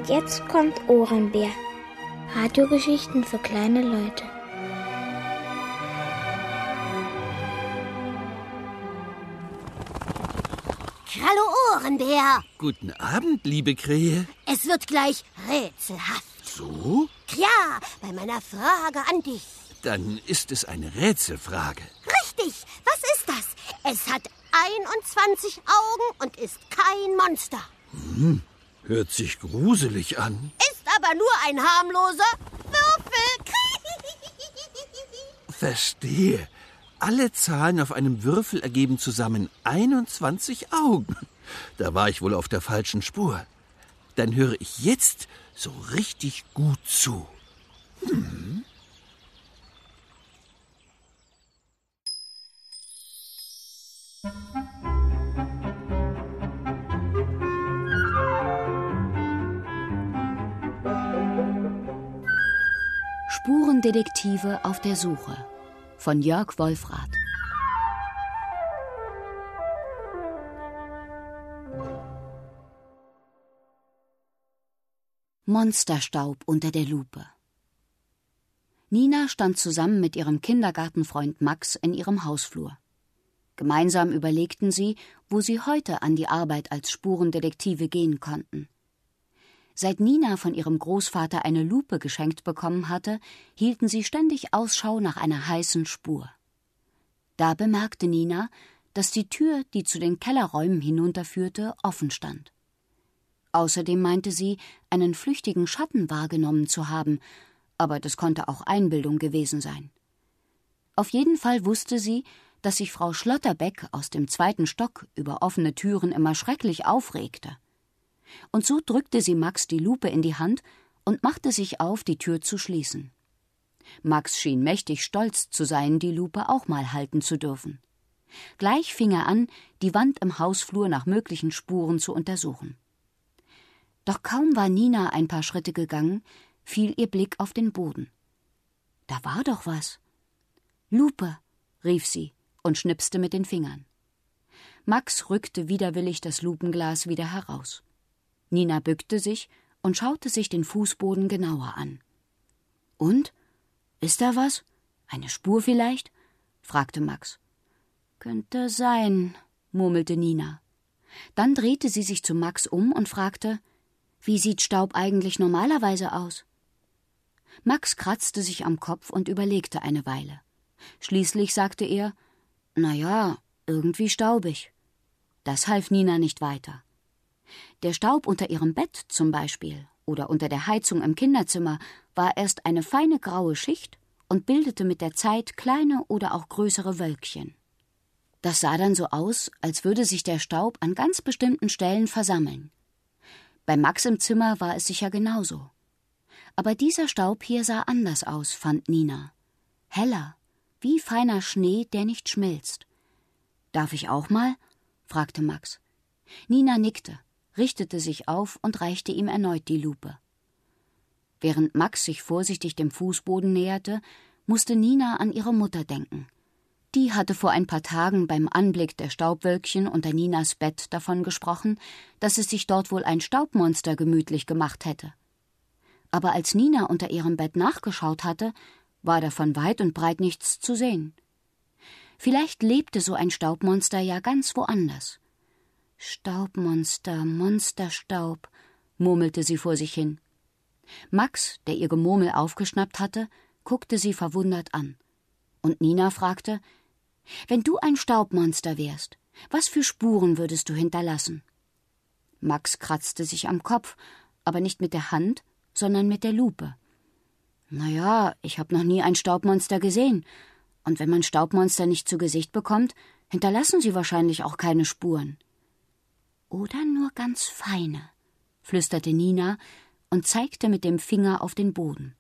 Und jetzt kommt Ohrenbär. Radiogeschichten für kleine Leute. Hallo Ohrenbär. Guten Abend, liebe Krähe. Es wird gleich rätselhaft. So? Ja, bei meiner Frage an dich. Dann ist es eine Rätselfrage. Richtig, was ist das? Es hat 21 Augen und ist kein Monster. Hört sich gruselig an. Ist aber nur ein harmloser Würfel. Verstehe. Alle Zahlen auf einem Würfel ergeben zusammen 21 Augen. Da war ich wohl auf der falschen Spur. Dann höre ich jetzt so richtig gut zu. Spurendetektive auf der Suche von Jörg Wolfrath. Monsterstaub unter der Lupe. Nina stand zusammen mit ihrem Kindergartenfreund Max in ihrem Hausflur. Gemeinsam überlegten sie, wo sie heute an die Arbeit als Spurendetektive gehen konnten. Seit Nina von ihrem Großvater eine Lupe geschenkt bekommen hatte, hielten sie ständig Ausschau nach einer heißen Spur. Da bemerkte Nina, dass die Tür, die zu den Kellerräumen hinunterführte, offen stand. Außerdem meinte sie, einen flüchtigen Schatten wahrgenommen zu haben, aber das konnte auch Einbildung gewesen sein. Auf jeden Fall wusste sie, dass sich Frau Schlotterbeck aus dem 2. Stock über offene Türen immer schrecklich aufregte. Und so drückte sie Max die Lupe in die Hand und machte sich auf, die Tür zu schließen. Max schien mächtig stolz zu sein, die Lupe auch mal halten zu dürfen. Gleich fing er an, die Wand im Hausflur nach möglichen Spuren zu untersuchen. Doch kaum war Nina ein paar Schritte gegangen, fiel ihr Blick auf den Boden. Da war doch was. »Lupe«, rief sie und schnipste mit den Fingern. Max rückte widerwillig das Lupenglas wieder heraus. Nina bückte sich und schaute sich den Fußboden genauer an. »Und? Ist da was? Eine Spur vielleicht?« fragte Max. »Könnte sein«, murmelte Nina. Dann drehte sie sich zu Max um und fragte, »Wie sieht Staub eigentlich normalerweise aus?« Max kratzte sich am Kopf und überlegte eine Weile. Schließlich sagte er, »Na ja, irgendwie staubig.« Das half Nina nicht weiter. Der Staub unter ihrem Bett zum Beispiel oder unter der Heizung im Kinderzimmer war erst eine feine graue Schicht und bildete mit der Zeit kleine oder auch größere Wölkchen. Das sah dann so aus, als würde sich der Staub an ganz bestimmten Stellen versammeln. Bei Max im Zimmer war es sicher genauso. Aber dieser Staub hier sah anders aus, fand Nina. Heller, wie feiner Schnee, der nicht schmilzt. »Darf ich auch mal?« fragte Max. Nina nickte, richtete sich auf und reichte ihm erneut die Lupe. Während Max sich vorsichtig dem Fußboden näherte, musste Nina an ihre Mutter denken. Die hatte vor ein paar Tagen beim Anblick der Staubwölkchen unter Ninas Bett davon gesprochen, dass es sich dort wohl ein Staubmonster gemütlich gemacht hätte. Aber als Nina unter ihrem Bett nachgeschaut hatte, war davon weit und breit nichts zu sehen. Vielleicht lebte so ein Staubmonster ja ganz woanders. »Staubmonster, Monsterstaub«, murmelte sie vor sich hin. Max, der ihr Gemurmel aufgeschnappt hatte, guckte sie verwundert an. Und Nina fragte, »Wenn du ein Staubmonster wärst, was für Spuren würdest du hinterlassen?« Max kratzte sich am Kopf, aber nicht mit der Hand, sondern mit der Lupe. »Na ja, ich habe noch nie ein Staubmonster gesehen. Und wenn man Staubmonster nicht zu Gesicht bekommt, hinterlassen sie wahrscheinlich auch keine Spuren.« »Oder nur ganz feine«, flüsterte Nina und zeigte mit dem Finger auf den Boden.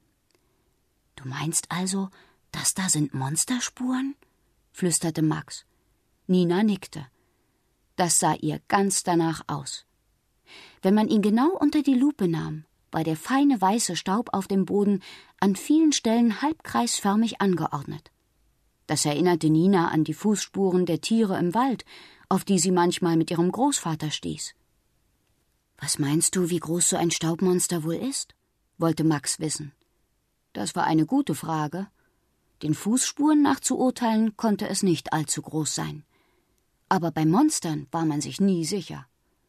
»Du meinst also, das da sind Monsterspuren?« flüsterte Max. Nina nickte. Das sah ihr ganz danach aus. Wenn man ihn genau unter die Lupe nahm, war der feine weiße Staub auf dem Boden an vielen Stellen halbkreisförmig angeordnet. Das erinnerte Nina an die Fußspuren der Tiere im Wald, auf die sie manchmal mit ihrem Großvater stieß. Was meinst du, wie groß so ein Staubmonster wohl ist? Wollte Max wissen. Das war eine gute Frage. Den Fußspuren nach zu urteilen, konnte es nicht allzu groß sein. Aber bei Monstern war man sich nie sicher.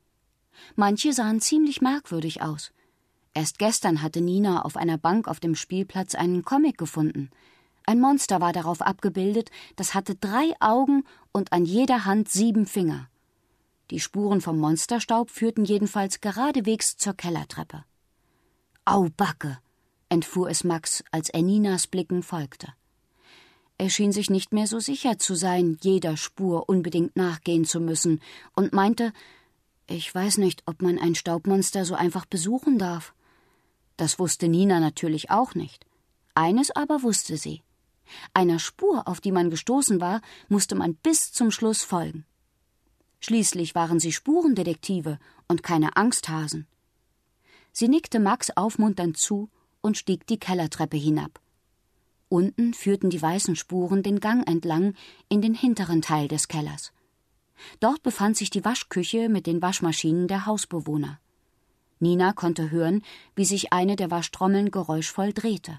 Manche sahen ziemlich merkwürdig aus. Erst gestern hatte Nina auf einer Bank auf dem Spielplatz einen Comic gefunden. Ein Monster war darauf abgebildet, das hatte 3 Augen und an jeder Hand 7 Finger. Die Spuren vom Monsterstaub führten jedenfalls geradewegs zur Kellertreppe. »Au, Backe«, entfuhr es Max, als er Ninas Blicken folgte. Er schien sich nicht mehr so sicher zu sein, jeder Spur unbedingt nachgehen zu müssen, und meinte, ich weiß nicht, ob man ein Staubmonster so einfach besuchen darf. Das wusste Nina natürlich auch nicht. Eines aber wusste sie. Einer Spur, auf die man gestoßen war, musste man bis zum Schluss folgen. Schließlich waren sie Spurendetektive und keine Angsthasen. Sie nickte Max aufmunternd zu und stieg die Kellertreppe hinab. Unten führten die weißen Spuren den Gang entlang in den hinteren Teil des Kellers. Dort befand sich die Waschküche mit den Waschmaschinen der Hausbewohner. Nina konnte hören, wie sich eine der Waschtrommeln geräuschvoll drehte.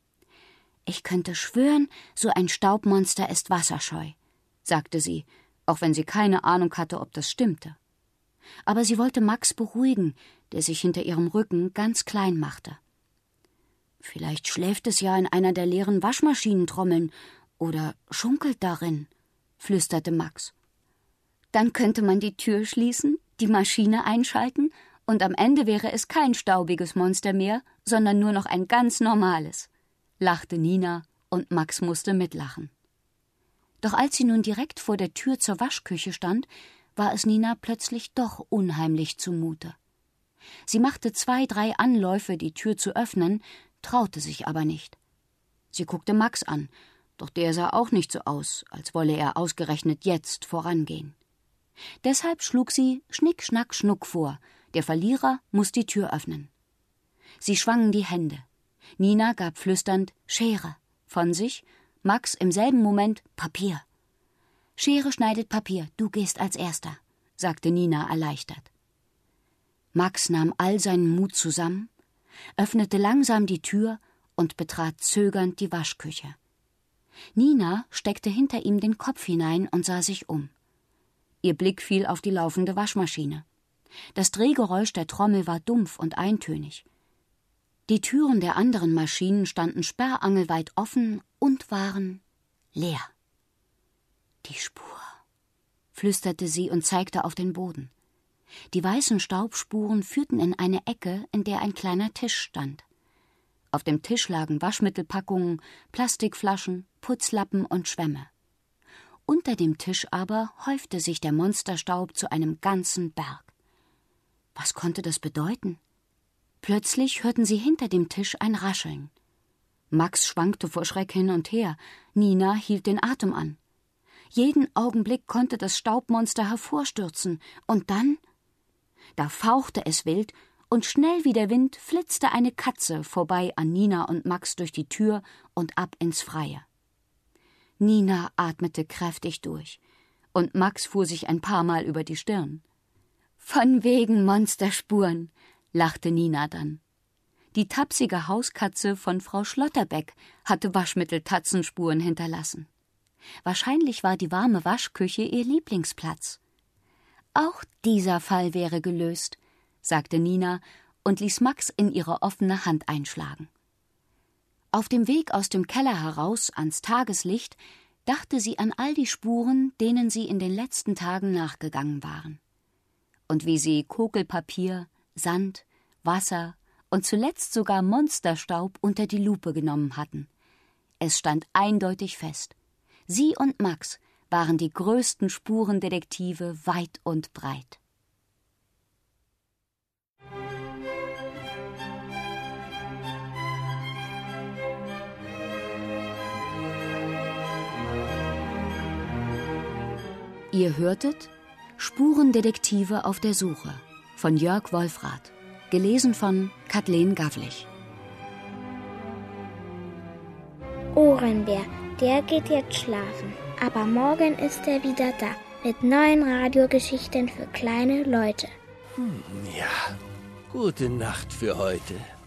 »Ich könnte schwören, so ein Staubmonster ist wasserscheu«, sagte sie, auch wenn sie keine Ahnung hatte, ob das stimmte. Aber sie wollte Max beruhigen, der sich hinter ihrem Rücken ganz klein machte. »Vielleicht schläft es ja in einer der leeren Waschmaschinentrommeln oder schunkelt darin«, flüsterte Max. »Dann könnte man die Tür schließen, die Maschine einschalten und am Ende wäre es kein staubiges Monster mehr, sondern nur noch ein ganz normales«, lachte Nina und Max musste mitlachen. Doch als sie nun direkt vor der Tür zur Waschküche stand, war es Nina plötzlich doch unheimlich zumute. Sie machte 2, 3 Anläufe, die Tür zu öffnen, traute sich aber nicht. Sie guckte Max an, doch der sah auch nicht so aus, als wolle er ausgerechnet jetzt vorangehen. Deshalb schlug sie Schnick, Schnack, Schnuck vor, der Verlierer muss die Tür öffnen. Sie schwangen die Hände. Nina gab flüsternd »Schere« von sich, Max im selben Moment »Papier«. »Schere schneidet Papier, du gehst als Erster«, sagte Nina erleichtert. Max nahm all seinen Mut zusammen, öffnete langsam die Tür und betrat zögernd die Waschküche. Nina steckte hinter ihm den Kopf hinein und sah sich um. Ihr Blick fiel auf die laufende Waschmaschine. Das Drehgeräusch der Trommel war dumpf und eintönig. Die Türen der anderen Maschinen standen sperrangelweit offen und waren leer. »Die Spur«, flüsterte sie und zeigte auf den Boden. Die weißen Staubspuren führten in eine Ecke, in der ein kleiner Tisch stand. Auf dem Tisch lagen Waschmittelpackungen, Plastikflaschen, Putzlappen und Schwämme. Unter dem Tisch aber häufte sich der Monsterstaub zu einem ganzen Berg. Was konnte das bedeuten? Plötzlich hörten sie hinter dem Tisch ein Rascheln. Max schwankte vor Schreck hin und her, Nina hielt den Atem an. Jeden Augenblick konnte das Staubmonster hervorstürzen, und dann? Da fauchte es wild, und schnell wie der Wind flitzte eine Katze vorbei an Nina und Max durch die Tür und ab ins Freie. Nina atmete kräftig durch, und Max fuhr sich ein paar Mal über die Stirn. »Von wegen Monsterspuren«, lachte Nina dann. Die tapsige Hauskatze von Frau Schlotterbeck hatte Waschmitteltatzenspuren hinterlassen. Wahrscheinlich war die warme Waschküche ihr Lieblingsplatz. »Auch dieser Fall wäre gelöst«, sagte Nina und ließ Max in ihre offene Hand einschlagen. Auf dem Weg aus dem Keller heraus ans Tageslicht dachte sie an all die Spuren, denen sie in den letzten Tagen nachgegangen waren. Und wie sie Kokelpapier, Sand, Wasser und zuletzt sogar Monsterstaub unter die Lupe genommen hatten. Es stand eindeutig fest: Sie und Max waren die größten Spurendetektive weit und breit. Ihr hörtet Spurendetektive auf der Suche von Jörg Wolfrath, gelesen von Kathleen Gavlich. Ohrenbär, der geht jetzt schlafen, aber morgen ist er wieder da mit neuen Radiogeschichten für kleine Leute. Ja, gute Nacht für heute.